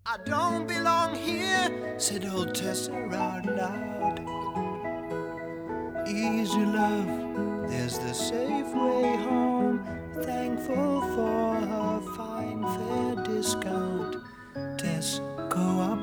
I don't belong here, said old Tessa out loud. Easy love, there's the safe way home. Thankful for her fine fare discount. Tesco